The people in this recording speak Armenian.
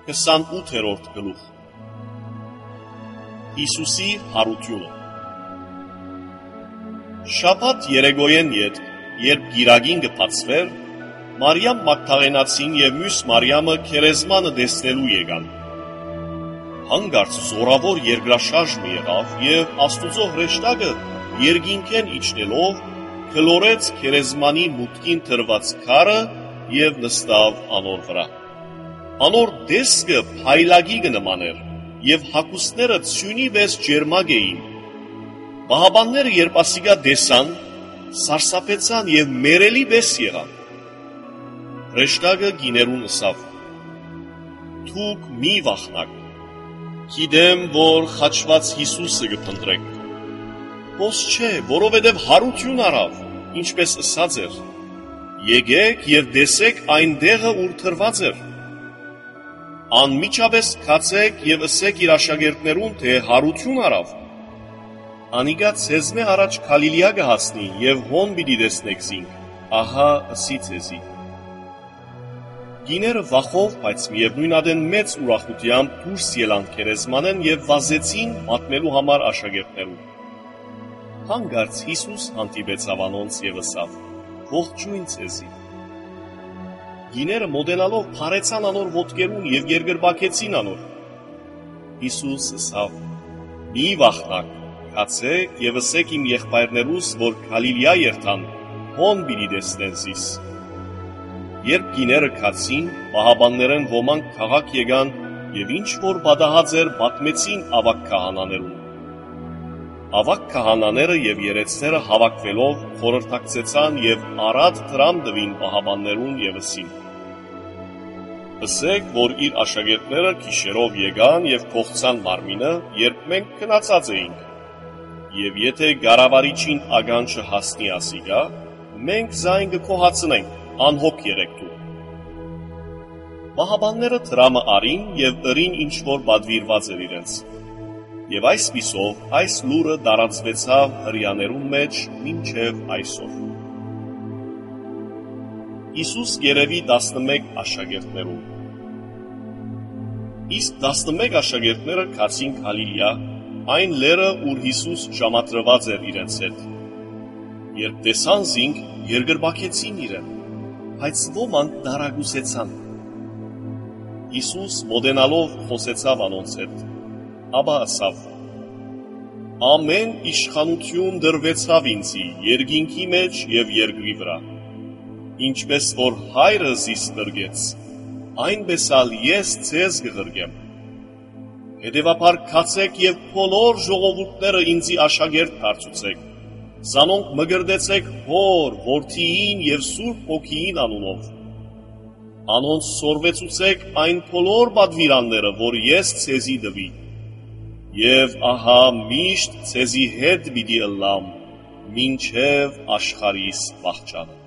28-րդ գլուխ Հիսուսի հարությունը Շաբաթ երեգոյեն ետ, երբ գիրագին գպացվեր, Մարիամ Մագդաղենացին և մյուս Մարիամը քերեզմանը տեսնելու եկան։ Հանգարց զորավոր երկրաշարժ եղավ և Աստուծո հրեշտակը երկինքեն իջնելով քլորեց քերեզմանի մուտքին դրված քարը և նստավ անոր վրա։ Անոր դեսքը փայլագի նման էր, և հագուստները ցյունի պես ջերմակ էին։ Պահապանները երբ ասիկա տեսան, սարսափեցան և մերելի պես եղան։ Հրեշտակը գիներուն ըսավ. «Դուք մի վախնաք, գիտեմ, որ խաչված Հիսուսը կփնտրեք։ Ոս չէ, որովհետև հարություն արավ, ինչպես ըսած էր. եկեք և տեսեք այն տեղը, ուր դրված էր։ Անմիջապես գացեք և ըսեք իր աշակերտներուն, թե հարություն արավ։ Անիկա ձեզմե առաջ Գալիլեա կհասնի և հոն պիտի տեսնեք զինք, ահա ըսի ձեզի»։ Գիները վախով, բայց միևնույն ադեն մեծ ուրախությամբ դուրս ելան քերեզմանեն և վազեցին մատնելու համար աշակերտներուն։ Հանգարց Հիսուս հանդիպեցավ անոնց և ըսավ. «Ողջույն ձեզի»։ Գիները մոտենալով փարեցան անոր ոտքերուն և երկրպագեցին անոր։ Հիսուս ըսավ. «Մի վախնաք, գացեք և ըսեք իմ եղբայրներուս, որ Գալիլեա երթան, հոն պիտի տեսնեն զիս»։ Երբ գիները գացին, պահապաններեն ոմանք քաղաք եկան և ինչ որ պատահած էր պատմեցին ավագ քահանաներուն։ Ավագ քահանաները և երեցները հավաքվելով խորհրդակցեցան և առատ դրամ տվին պահապաններուն և ըսին. «Ըսեք, որ իր աշակերտները գիշերով եկան և փոխցան մարմինը, երբ մենք քնածած էինք, և եթե կառավարիչին ականջը հասնի ասիկա, մենք զայն կգոհացնենք, անհոգ եղեք դուք»։ Պահապանները դրամը առին և ըրին ինչ որ պատվիրված էր իրենց։ Եվ այսպիսով այս լուրը տարածվեցավ հրեաներուն մեջ մինչև այսօր։ Հիսուս երևի 11 աշակերտներուն։ Իսկ 11 աշակերտները գացին Գալիլեա, այն լեռը, ուր Հիսուս ժամադրված էր իրենց հետ։ Երբ տեսան զինք, երկրպագեցին իրեն, բայց ոմանք դարակուսեցան։ Հիսուս մոտենալով խոսեցավ անոնց հետ, ապա ըսավ. «Ամեն իշխանություն դրվեցավ ինձի երկինքի մեջ և երկրի վրա։ Ինչպես որ Հայրը զիս տրգեց, այնպես ալ ես ձեզ կղրկեմ։ Հետևաբար գացեք և բոլոր ժողովուրդները ինձի աշակերտ դարձուցեք, զանոնք մկրտեցեք Հոր, Որդիին և Սուրբ Հոգիին անունով։ Անոնց սորվեցուցեք այն բոլոր պատվիրանները, որ ես ձեզի տվի, և ահա միշտ ձեզի հետ պիտի ըլլամ, մինչև աշխարհիս վախճանը»։